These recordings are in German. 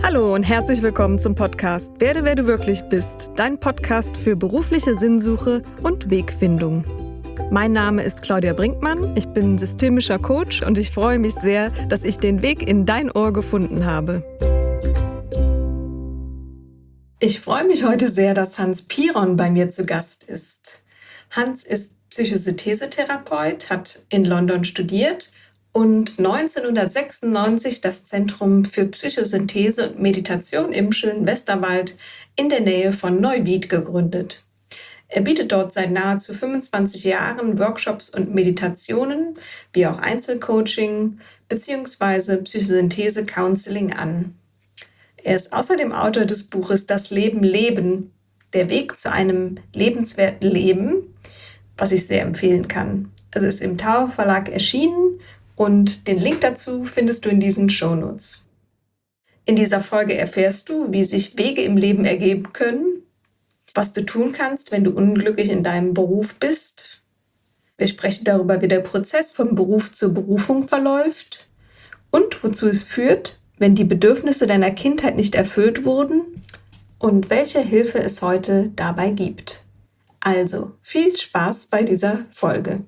Hallo und herzlich willkommen zum Podcast Werde, wer du wirklich bist, dein Podcast für berufliche Sinnsuche und Wegfindung. Mein Name ist Claudia Brinkmann, ich bin systemischer Coach und ich freue mich sehr, dass ich den Weg in dein Ohr gefunden habe. Ich freue mich heute sehr, dass Hans Piron bei mir zu Gast ist. Hans ist Psychosynthesetherapeut, hat in London studiert und 1996 das Zentrum für Psychosynthese und Meditation im schönen Westerwald in der Nähe von Neuwied gegründet. Er bietet dort seit nahezu 25 Jahren Workshops und Meditationen, wie auch Einzelcoaching bzw. Psychosynthese-Counseling an. Er ist außerdem Autor des Buches Das Leben leben, der Weg zu einem lebenswerten Leben, was ich sehr empfehlen kann. Es ist im Tower Verlag erschienen und den Link dazu findest du in diesen Shownotes. In dieser Folge erfährst du, wie sich Wege im Leben ergeben können, was du tun kannst, wenn du unglücklich in deinem Beruf bist. Wir sprechen darüber, wie der Prozess vom Beruf zur Berufung verläuft und wozu es führt, wenn die Bedürfnisse deiner Kindheit nicht erfüllt wurden und welche Hilfe es heute dabei gibt. Also, viel Spaß bei dieser Folge.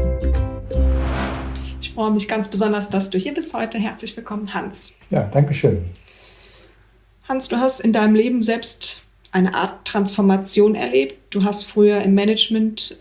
Ich freue mich ganz besonders, dass du hier bist heute. Herzlich willkommen, Hans. Ja, danke schön. Hans, du hast in deinem Leben selbst eine Art Transformation erlebt. Du hast früher im Management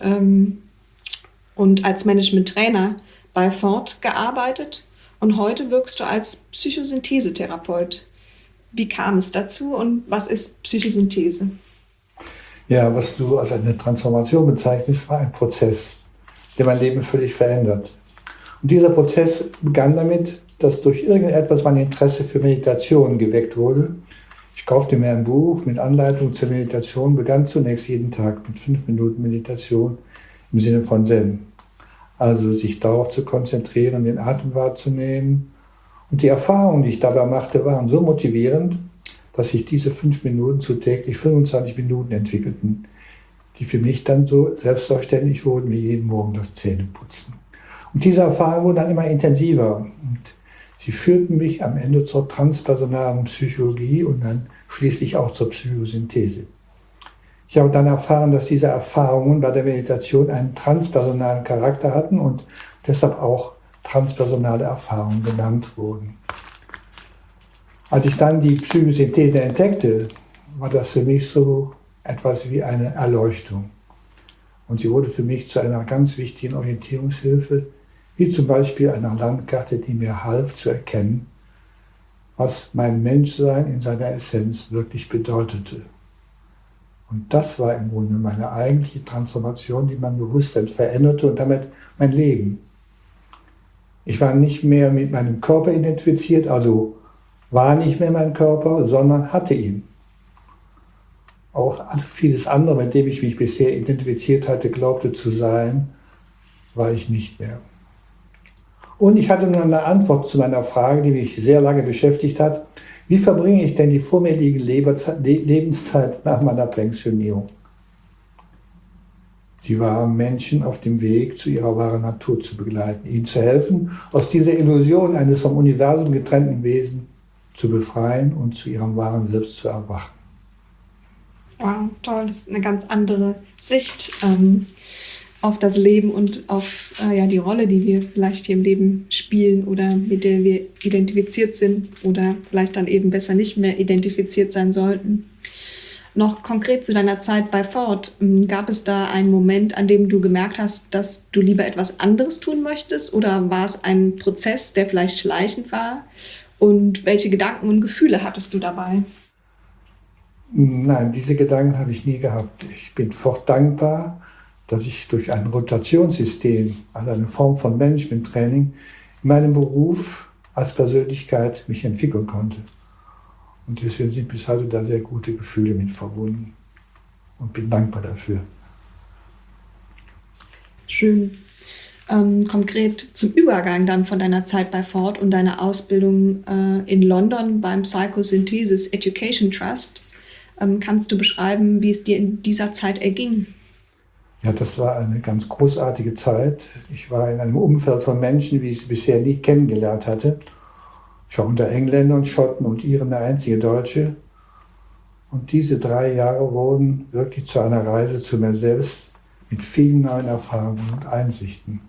und als Management-Trainer bei Ford gearbeitet und heute wirkst du als Psychosynthesetherapeut. Wie kam es dazu und was ist Psychosynthese? Ja, was du als eine Transformation bezeichnest, war ein Prozess, der mein Leben völlig verändert. Und dieser Prozess begann damit, dass durch irgendetwas mein Interesse für Meditation geweckt wurde. Ich kaufte mir ein Buch mit Anleitung zur Meditation, begann zunächst jeden Tag mit 5 Minuten Meditation im Sinne von Zen. Also sich darauf zu konzentrieren, den Atem wahrzunehmen. Und die Erfahrungen, die ich dabei machte, waren so motivierend, dass sich diese 5 Minuten zu täglich 25 Minuten entwickelten, die für mich dann so selbstverständlich wurden wie jeden Morgen das Zähneputzen. Und diese Erfahrungen wurden dann immer intensiver und sie führten mich am Ende zur transpersonalen Psychologie und dann schließlich auch zur Psychosynthese. Ich habe dann erfahren, dass diese Erfahrungen bei der Meditation einen transpersonalen Charakter hatten und deshalb auch transpersonale Erfahrungen genannt wurden. Als ich dann die Psychosynthese entdeckte, war das für mich so etwas wie eine Erleuchtung. Und sie wurde für mich zu einer ganz wichtigen Orientierungshilfe, wie zum Beispiel einer Landkarte, die mir half zu erkennen, was mein Menschsein in seiner Essenz wirklich bedeutete. Und das war im Grunde meine eigentliche Transformation, die mein Bewusstsein veränderte und damit mein Leben. Ich war nicht mehr mit meinem Körper identifiziert, also war nicht mehr mein Körper, sondern hatte ihn. Auch vieles andere, mit dem ich mich bisher identifiziert hatte, glaubte zu sein, war ich nicht mehr. Und ich hatte nun eine Antwort zu meiner Frage, die mich sehr lange beschäftigt hat. Wie verbringe ich denn die vor mir liegende Lebenszeit nach meiner Pensionierung? Sie war, Menschen auf dem Weg zu ihrer wahren Natur zu begleiten, ihnen zu helfen, aus dieser Illusion eines vom Universum getrennten Wesens zu befreien und zu ihrem wahren Selbst zu erwachen. Wow, toll, das ist eine ganz andere Sicht auf das Leben und auf die Rolle, die wir vielleicht hier im Leben spielen oder mit der wir identifiziert sind oder vielleicht dann eben besser nicht mehr identifiziert sein sollten. Noch konkret zu deiner Zeit bei Ford, gab es da einen Moment, an dem du gemerkt hast, dass du lieber etwas anderes tun möchtest oder war es ein Prozess, der vielleicht schleichend war? Und welche Gedanken und Gefühle hattest du dabei? Nein, diese Gedanken habe ich nie gehabt. Ich bin Ford dankbar, dass ich durch ein Rotationssystem, also eine Form von Management-Training, in meinem Beruf als Persönlichkeit mich entwickeln konnte. Und deswegen sind bis heute da sehr gute Gefühle mit verbunden und bin dankbar dafür. Schön. Konkret zum Übergang dann von deiner Zeit bei Ford und deiner Ausbildung in London beim Psychosynthesis Education Trust. Kannst du beschreiben, wie es dir in dieser Zeit erging? Ja, das war eine ganz großartige Zeit. Ich war in einem Umfeld von Menschen, wie ich es bisher nie kennengelernt hatte. Ich war unter Engländern, Schotten und Iren der einzige Deutsche. Und diese 3 Jahre wurden wirklich zu einer Reise zu mir selbst mit vielen neuen Erfahrungen und Einsichten.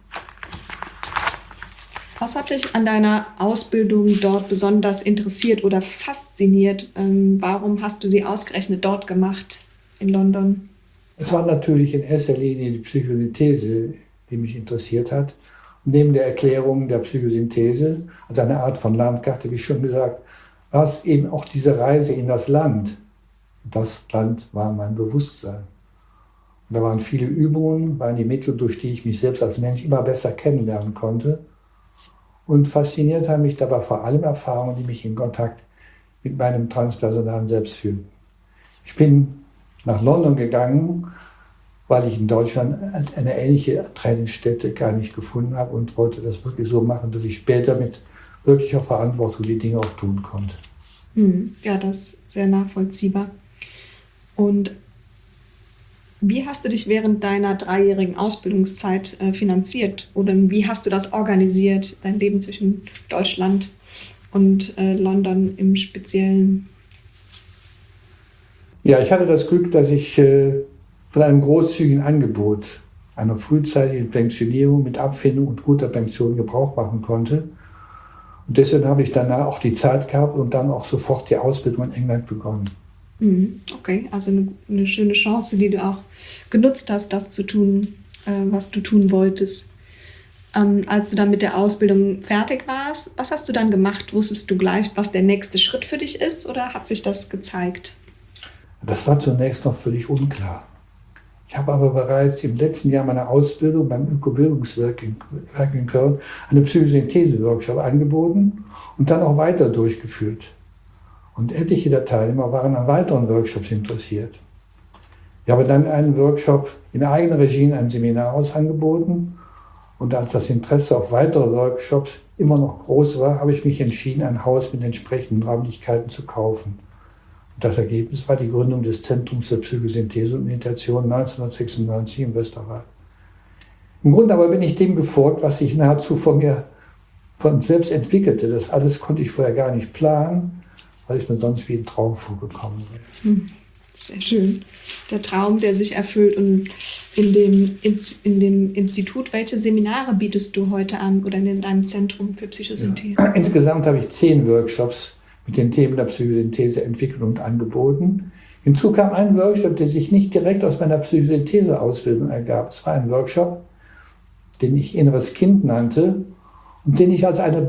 Was hat dich an deiner Ausbildung dort besonders interessiert oder fasziniert? Warum hast du sie ausgerechnet dort gemacht, in London? Es war natürlich in erster Linie die Psychosynthese, die mich interessiert hat. Und neben der Erklärung der Psychosynthese, also eine Art von Landkarte, wie schon gesagt, war es eben auch diese Reise in das Land. Und das Land war mein Bewusstsein. Und da waren viele Übungen, waren die Mittel, durch die ich mich selbst als Mensch immer besser kennenlernen konnte. Und fasziniert haben mich dabei vor allem Erfahrungen, die mich in Kontakt mit meinem transpersonalen Selbst fühlten. Ich bin nach London gegangen, weil ich in Deutschland eine ähnliche Trainingsstätte gar nicht gefunden habe und wollte das wirklich so machen, dass ich später mit wirklicher Verantwortung die Dinge auch tun konnte. Ja, das ist sehr nachvollziehbar. Und wie hast du dich während deiner 3-jährigen Ausbildungszeit finanziert? Oder wie hast du das organisiert, dein Leben zwischen Deutschland und London im Speziellen? Ja, ich hatte das Glück, dass ich von einem großzügigen Angebot einer frühzeitigen Pensionierung mit Abfindung und guter Pension Gebrauch machen konnte. Und deswegen habe ich danach auch die Zeit gehabt und dann auch sofort die Ausbildung in England begonnen. Okay, also eine schöne Chance, die du auch genutzt hast, das zu tun, was du tun wolltest. Als du dann mit der Ausbildung fertig warst, was hast du dann gemacht? Wusstest du gleich, was der nächste Schritt für dich ist, oder hat sich das gezeigt? Das war zunächst noch völlig unklar. Ich habe aber bereits im letzten Jahr meiner Ausbildung beim Öko-Bildungswerk in Köln eine Psychosynthese-Workshop angeboten und dann auch weiter durchgeführt. Und etliche der Teilnehmer waren an weiteren Workshops interessiert. Ich habe dann einen Workshop in eigener Regie in einem Seminarhaus angeboten. Und als das Interesse auf weitere Workshops immer noch groß war, habe ich mich entschieden, ein Haus mit entsprechenden Räumlichkeiten zu kaufen. Und das Ergebnis war die Gründung des Zentrums für Psychosynthese und Meditation 1996 im Westerwald. Im Grunde aber bin ich dem gefolgt, was sich nahezu von selbst entwickelte. Das alles konnte ich vorher gar nicht planen, weil ich mir sonst wie ein Traum vorgekommen bin. Sehr schön. Der Traum, der sich erfüllt. Und in dem Institut, welche Seminare bietest du heute an oder in deinem Zentrum für Psychosynthese? Ja. Insgesamt habe ich 10 Workshops mit den Themen der Psychosynthese entwickelt und angeboten. Hinzu kam ein Workshop, der sich nicht direkt aus meiner Psychosynthese-Ausbildung ergab. Es war ein Workshop, den ich Inneres Kind nannte und den ich als eine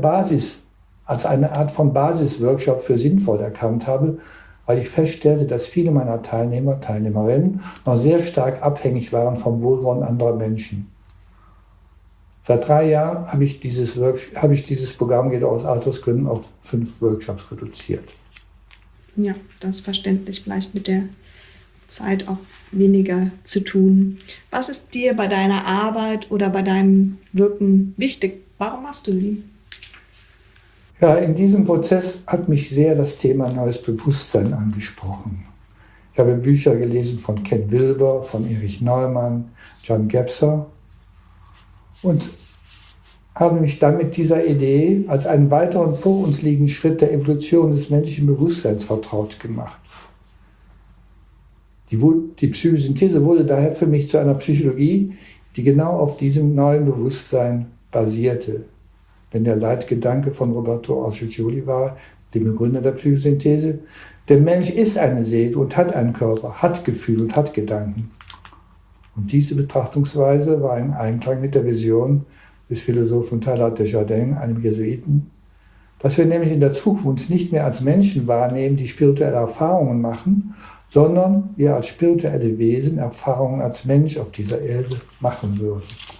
Art von Basisworkshop für sinnvoll erkannt habe, weil ich feststellte, dass viele meiner Teilnehmerinnen noch sehr stark abhängig waren vom Wohlwollen anderer Menschen. Seit 3 Jahren habe ich dieses Programm jedoch aus Altersgründen auf 5 Workshops reduziert. Ja, das ist verständlich, vielleicht mit der Zeit auch weniger zu tun. Was ist dir bei deiner Arbeit oder bei deinem Wirken wichtig? Warum machst du sie? Ja, in diesem Prozess hat mich sehr das Thema neues Bewusstsein angesprochen. Ich habe Bücher gelesen von Ken Wilber, von Erich Neumann, John Gebser und habe mich dann mit dieser Idee als einen weiteren vor uns liegenden Schritt der Evolution des menschlichen Bewusstseins vertraut gemacht. Die Psychosynthese wurde daher für mich zu einer Psychologie, die genau auf diesem neuen Bewusstsein basierte. Denn der Leitgedanke von Roberto Orcel-Gioli war, dem Begründer der Psychosynthese, der Mensch ist eine Seele und hat einen Körper, hat Gefühle und hat Gedanken. Und diese Betrachtungsweise war in Einklang mit der Vision des Philosophen Teilhard de Chardin, einem Jesuiten, dass wir nämlich in der Zukunft nicht mehr als Menschen wahrnehmen, die spirituelle Erfahrungen machen, sondern wir als spirituelle Wesen Erfahrungen als Mensch auf dieser Erde machen würden.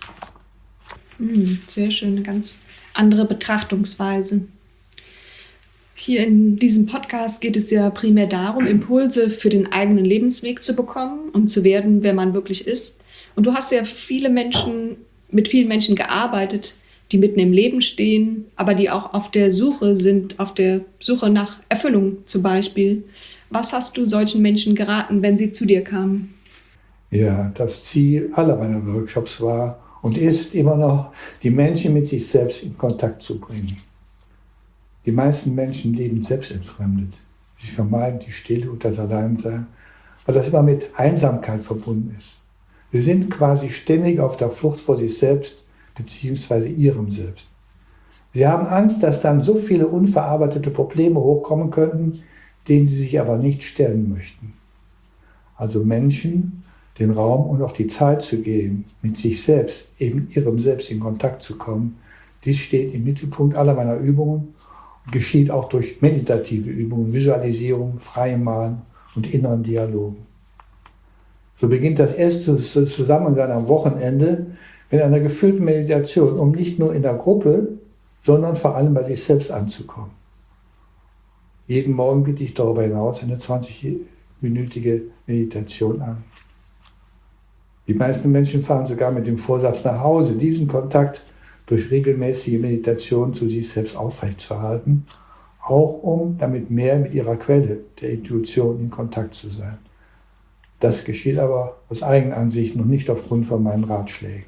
Sehr schön, eine ganz andere Betrachtungsweise. Hier in diesem Podcast geht es ja primär darum, Impulse für den eigenen Lebensweg zu bekommen und zu werden, wer man wirklich ist. Und du hast ja mit vielen Menschen gearbeitet, die mitten im Leben stehen, aber die auch auf der Suche sind, auf der Suche nach Erfüllung zum Beispiel. Was hast du solchen Menschen geraten, wenn sie zu dir kamen? Ja, das Ziel aller meiner Workshops war und ist immer noch, die Menschen mit sich selbst in Kontakt zu bringen. Die meisten Menschen leben selbstentfremdet. Sie vermeiden die Stille und das Alleinsein, weil das immer mit Einsamkeit verbunden ist. Sie sind quasi ständig auf der Flucht vor sich selbst bzw. ihrem Selbst. Sie haben Angst, dass dann so viele unverarbeitete Probleme hochkommen könnten, denen sie sich aber nicht stellen möchten. Also Menschen den Raum und auch die Zeit zu geben, mit sich selbst, eben ihrem Selbst in Kontakt zu kommen, dies steht im Mittelpunkt aller meiner Übungen und geschieht auch durch meditative Übungen, Visualisierung, freiem Malen und inneren Dialogen. So beginnt das erste Zusammensein am Wochenende mit einer geführten Meditation, um nicht nur in der Gruppe, sondern vor allem bei sich selbst anzukommen. Jeden Morgen biete ich darüber hinaus eine 20-minütige Meditation an. Die meisten Menschen fahren sogar mit dem Vorsatz nach Hause, diesen Kontakt durch regelmäßige Meditation zu sich selbst aufrechtzuerhalten, auch um damit mehr mit ihrer Quelle, der Intuition, in Kontakt zu sein. Das geschieht aber aus Eigenansicht und nicht aufgrund von meinen Ratschlägen.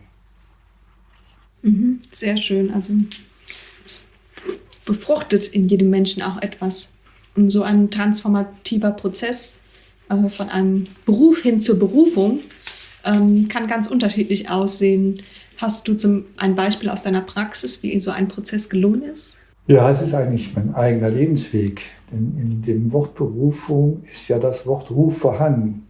Sehr schön. Also es befruchtet in jedem Menschen auch etwas. Und so ein transformativer Prozess von einem Beruf hin zur Berufung kann ganz unterschiedlich aussehen. Hast du ein Beispiel aus deiner Praxis, wie so ein Prozess gelungen ist? Ja, es ist eigentlich mein eigener Lebensweg. Denn in dem Wort Berufung ist ja das Wort Ruf vorhanden,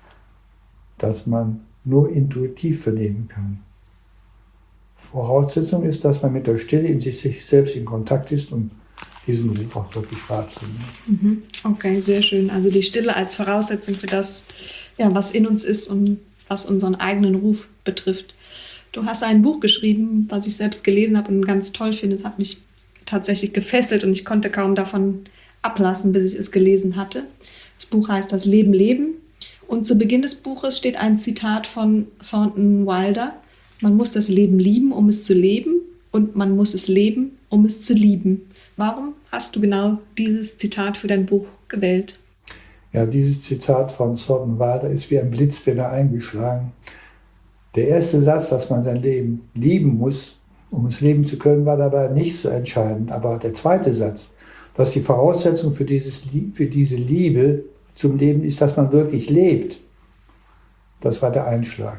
das man nur intuitiv vernehmen kann. Voraussetzung ist, dass man mit der Stille in sich selbst in Kontakt ist und diesen Ruf auch wirklich wahrzunehmen. Okay, sehr schön. Also die Stille als Voraussetzung für das, ja, was in uns ist und was unseren eigenen Ruf betrifft. Du hast ein Buch geschrieben, was ich selbst gelesen habe und ganz toll finde. Es hat mich tatsächlich gefesselt und ich konnte kaum davon ablassen, bis ich es gelesen hatte. Das Buch heißt Das Leben leben. Und zu Beginn des Buches steht ein Zitat von Thornton Wilder. Man muss das Leben lieben, um es zu leben, und man muss es leben, um es zu lieben. Warum hast du genau dieses Zitat für dein Buch gewählt? Ja, dieses Zitat von Thornton Wilder ist wie ein Blitz bei mir eingeschlagen. Der erste Satz, dass man sein Leben lieben muss, um es leben zu können, war dabei nicht so entscheidend. Aber der zweite Satz, dass die Voraussetzung für diese Liebe zum Leben ist, dass man wirklich lebt, das war der Einschlag.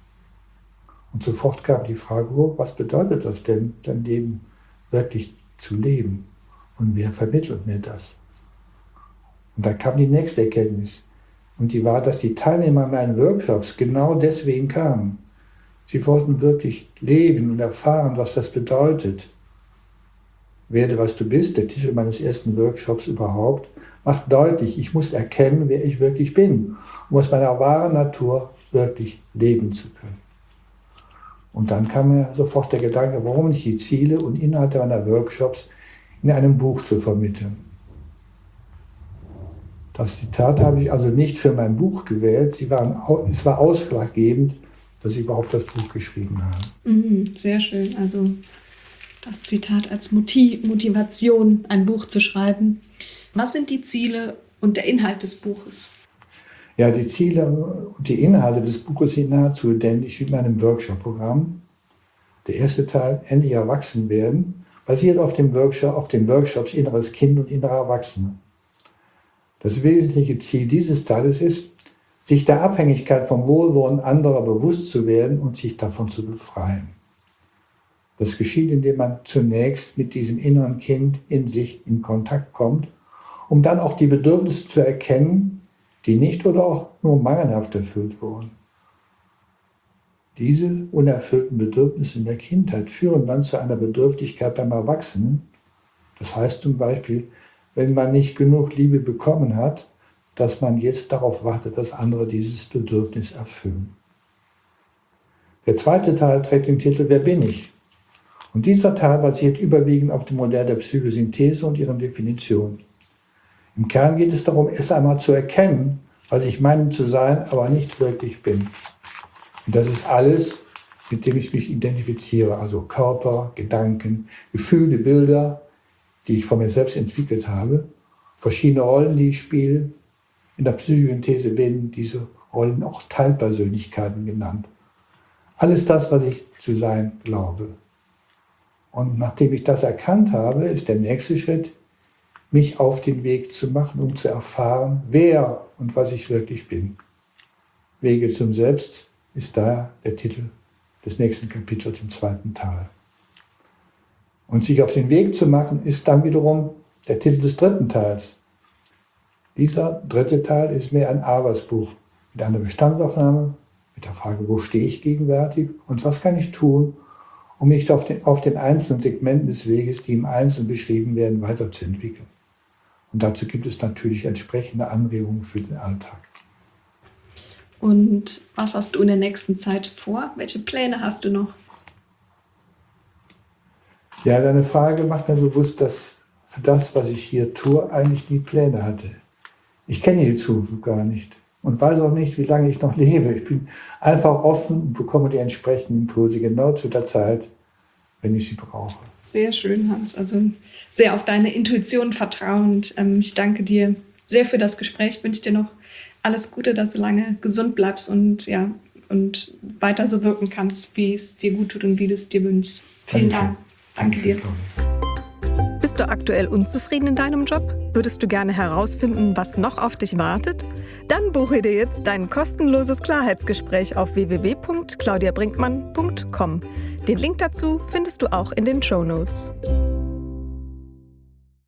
Und sofort kam die Frage, was bedeutet das denn, sein Leben wirklich zu leben? Und wer vermittelt mir das? Und da kam die nächste Erkenntnis. Und die war, dass die Teilnehmer meinen Workshops genau deswegen kamen. Sie wollten wirklich leben und erfahren, was das bedeutet. Werde, was du bist, der Titel meines ersten Workshops überhaupt, macht deutlich, ich muss erkennen, wer ich wirklich bin, um aus meiner wahren Natur wirklich leben zu können. Und dann kam mir sofort der Gedanke, warum nicht die Ziele und Inhalte meiner Workshops in einem Buch zu vermitteln. Das Zitat habe ich also nicht für mein Buch gewählt, es war ausschlaggebend, dass ich überhaupt das Buch geschrieben habe. Sehr schön, also das Zitat als Motivation, ein Buch zu schreiben. Was sind die Ziele und der Inhalt des Buches? Ja, die Ziele und die Inhalte des Buches sind nahezu identisch mit meinem Workshop-Programm. Der erste Teil, endlich erwachsen werden, basiert auf den Workshops Inneres Kind und Innerer Erwachsene. Das wesentliche Ziel dieses Teils ist, sich der Abhängigkeit vom Wohlwollen anderer bewusst zu werden und sich davon zu befreien. Das geschieht, indem man zunächst mit diesem inneren Kind in sich in Kontakt kommt, um dann auch die Bedürfnisse zu erkennen, die nicht oder auch nur mangelhaft erfüllt wurden. Diese unerfüllten Bedürfnisse in der Kindheit führen dann zu einer Bedürftigkeit beim Erwachsenen. Das heißt zum Beispiel, wenn man nicht genug Liebe bekommen hat, dass man jetzt darauf wartet, dass andere dieses Bedürfnis erfüllen. Der zweite Teil trägt den Titel Wer bin ich? Und dieser Teil basiert überwiegend auf dem Modell der Psychosynthese und ihren Definitionen. Im Kern geht es darum, erst einmal zu erkennen, was ich meine zu sein, aber nicht wirklich bin. Und das ist alles, mit dem ich mich identifiziere, also Körper, Gedanken, Gefühle, Bilder, die ich von mir selbst entwickelt habe, verschiedene Rollen, die ich spiele. In der Psychosynthese werden diese Rollen auch Teilpersönlichkeiten genannt. Alles das, was ich zu sein glaube. Und nachdem ich das erkannt habe, ist der nächste Schritt, mich auf den Weg zu machen, um zu erfahren, wer und was ich wirklich bin. Wege zum Selbst ist da der Titel des nächsten Kapitels im 2. Teil. Und sich auf den Weg zu machen, ist dann wiederum der Titel des 3. Teils. Dieser 3. Teil ist mehr ein Arbeitsbuch mit einer Bestandsaufnahme, mit der Frage, wo stehe ich gegenwärtig und was kann ich tun, um mich auf den einzelnen Segmenten des Weges, die im Einzelnen beschrieben werden, weiterzuentwickeln. Und dazu gibt es natürlich entsprechende Anregungen für den Alltag. Und was hast du in der nächsten Zeit vor? Welche Pläne hast du noch? Ja, deine Frage macht mir bewusst, dass für das, was ich hier tue, eigentlich nie Pläne hatte. Ich kenne die Zukunft gar nicht und weiß auch nicht, wie lange ich noch lebe. Ich bin einfach offen und bekomme die entsprechenden Impulse genau zu der Zeit, wenn ich sie brauche. Sehr schön, Hans. Also sehr auf deine Intuition vertrauend. Ich danke dir sehr für das Gespräch. Ich wünsche dir noch alles Gute, dass du lange gesund bleibst und weiter so wirken kannst, wie es dir gut tut und wie du es dir wünschst. Vielen Dank. Danke dir. Bist du aktuell unzufrieden in deinem Job? Würdest du gerne herausfinden, was noch auf dich wartet? Dann buche dir jetzt dein kostenloses Klarheitsgespräch auf www.claudiabrinkmann.com. Den Link dazu findest du auch in den Shownotes.